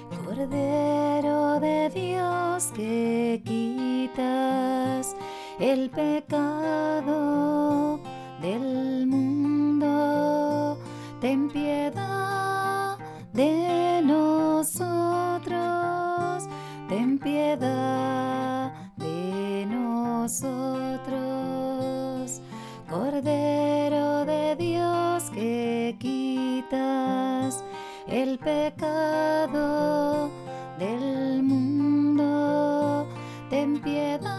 Cordero de Dios que quitas el pecado del mundo, ten piedad de nosotros, ten piedad de nosotros. Cordero de Dios que quitas el pecado del mundo, ten piedad